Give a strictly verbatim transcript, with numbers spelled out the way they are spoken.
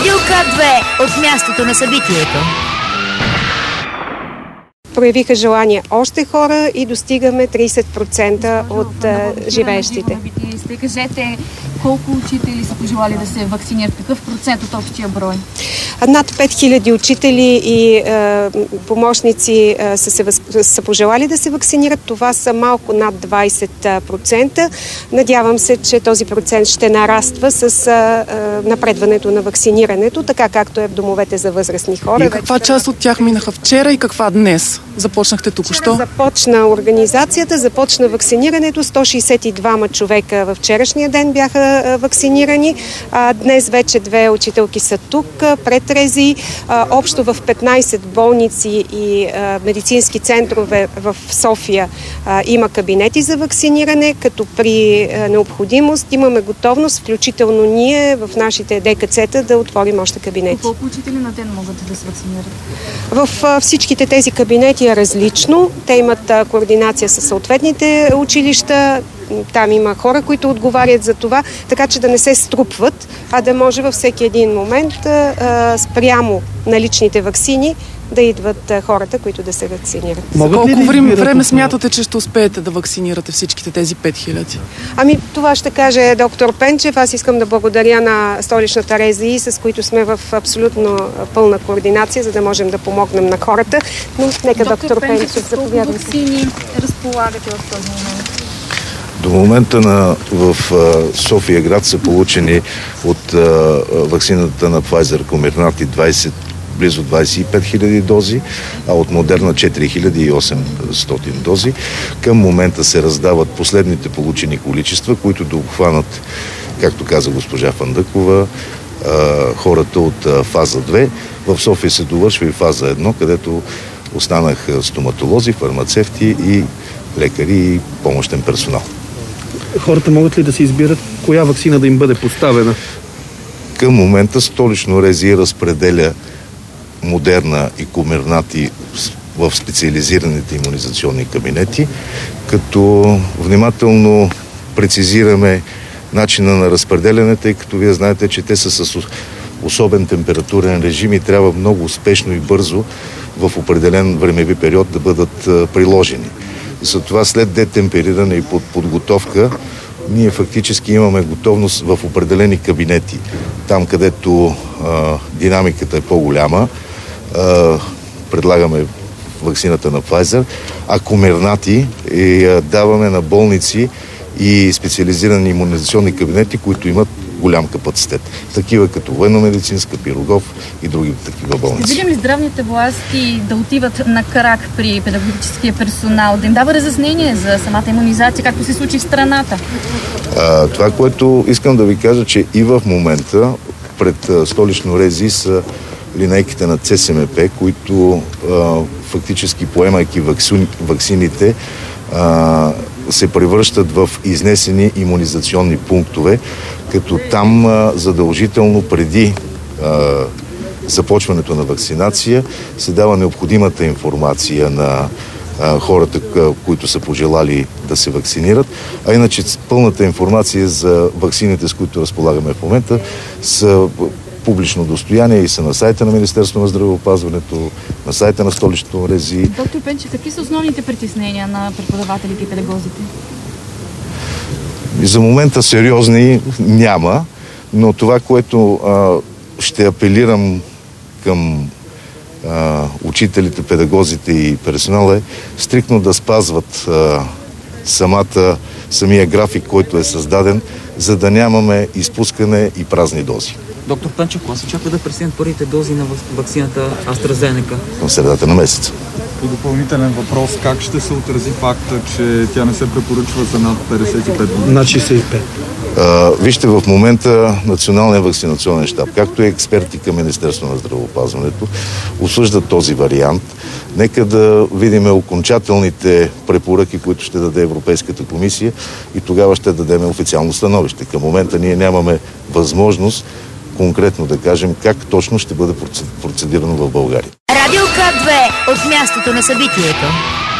Радио К две от мястото на събитието. Проявиха желание още хора и достигаме трийсет процента от а, живеещите. Кажете, колко учители са пожелали да се вакцинират? Какъв процент от общия брой? Над пет хиляди учители и а, помощници а, са, се, са пожелали да се вакцинират. Това са малко над двайсет процента. Надявам се, че този процент ще нараства с а, а, напредването на вакцинирането, така както е в домовете за възрастни хора. И каква вече част от тях минаха вчера и каква днес? Започнахте току-що? Започна организацията, започна вакцинирането. сто шейсет и двама човека във вчерашния ден бяха вакцинирани. Днес вече две учителки са тук, пред РЗИ. Общо в петнайсет болници и медицински центрове в София има кабинети за вакциниране, като при необходимост имаме готовност, включително ние в нашите ДКЦ-та, да отворим още кабинети. Колко учители на ден могат да се вакцинират? В всичките тези кабинети е различно. Те имат координация с съответните училища. Там има хора, които отговарят за това, така че да не се струпват, а да може във всеки един момент а, спрямо наличните ваксини да идват а, хората, които да се вакцинират. Колко време, време смятате, че ще успеете да вакцинирате всичките тези пет хиляди? Ами това ще каже доктор Пенчев. Аз искам да благодаря на столичната РЗИ, с които сме в абсолютно пълна координация, за да можем да помогнем на хората. Но нека доктор, доктор Пенчев заповядайте. Колко вакцини разполагате в този момент? До момента на, в София град са получени от а, ваксината на Pfizer Comirnaty двайсет, близо двайсет и пет хиляди дози, а от Модерна четири хиляди и осемстотин дози. Към момента се раздават последните получени количества, които да обхванат, както каза госпожа Фандъкова, а, хората от а, фаза две. В София се довършва и фаза едно, където останаха стоматолози, фармацевти и лекари и помощен персонал. Хората могат ли да се избират коя ваксина да им бъде поставена? Към момента столично РЗИ разпределя Модерна и Comirnaty в специализираните имунизационни кабинети, като внимателно прецизираме начина на разпределяне, тъй като вие знаете, че те са с особен температурен режим и трябва много успешно и бързо в определен времеви период да бъдат приложени. Затова след детемпериране и под подготовка ние фактически имаме готовност в определени кабинети. Там, където а, динамиката е по-голяма, а, предлагаме ваксината на Pfizer, а Comirnaty и а, даваме на болници и специализирани имунизационни кабинети, които имат голям капацитет. Такива като Военно-медицинска, Пирогов и други такива болници. Ще видим ли здравните власти да отиват на крак при педагогическия персонал, да им дава разяснение за самата имунизация, както се случи в страната? А, това, което искам да ви кажа, че и в момента пред столично РЗИ са линейките на ЦСМП, които а, фактически поемайки ваксини, ваксините а, се превръщат в изнесени имунизационни пунктове, като там а, задължително преди а, започването на вакцинация се дава необходимата информация на а, хората, които са пожелали да се вакцинират, а иначе пълната информация за ваксините, с които разполагаме в момента, са публично достояние и са на сайта на Министерството на здравеопазването, на сайта на столичното РЗИ. Доктор Пенчев, какви са основните притеснения на преподавателите и педагозите? За момента сериозни няма, но това, което а, ще апелирам към а, учителите, педагозите и персонала е стриктно да спазват а, самата, самия график, който е създаден, за да нямаме изпускане и празни дози. Доктор Пенчев, кога се очаква да пристигнат първите дози на ваксината AstraZeneca? В средата на месеца. И допълнителен въпрос, как ще се отрази факта, че тя не се препоръчва за над петдесет и пет години? Над шейсет и пет. А, вижте, в момента Националния вакцинационен щаб, както и експерти към Министерството на здравеопазването, осъждат този вариант. Нека да видим окончателните препоръки, които ще даде Европейската комисия и тогава ще дадем официално становище. Към момента ние нямаме възможност конкретно да кажем как точно ще бъде процедирано в България. Радио К две от мястото на събитието.